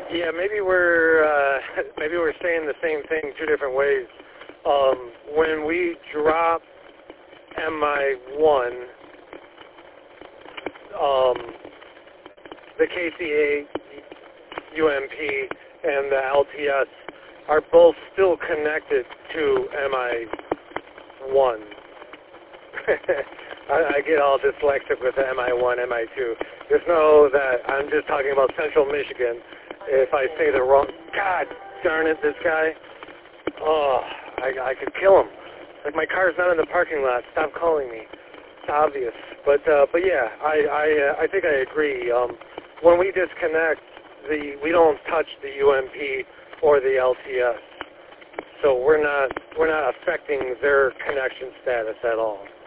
Yeah, maybe we're saying the same thing two different ways. When we drop MI1, the KCA, UMP, and the LTS are both still connected to MI1. I get all dyslexic with the MI1, MI2. Just know that I'm just talking about Central Michigan. If I say the wrong, God darn it, this guy. Oh, I could kill him. Like, my car's not in the parking lot. Stop calling me. It's obvious. But yeah, I think I agree. When we disconnect, we don't touch the UMP or the LTS. So we're not affecting their connection status at all.